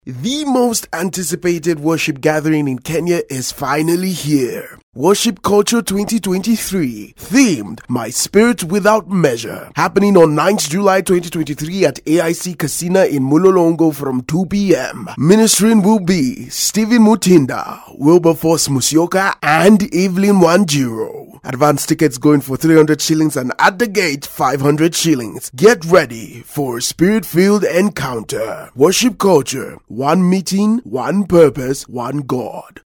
The most anticipated worship gathering in Kenya is finally here. Worship Culture 2023, themed My Spirit Without Measure, happening on 9th July 2023 at AIC Casino in Mulolongo from 2 p.m. Ministering will be Stephen Mutinda, Wilberforce Musyoka, and Evelyn Wanjiro. Advance tickets going for 300 shillings and at the gate 500 shillings. Get ready for a spirit-filled encounter. Worship Culture, one meeting, one purpose, one God.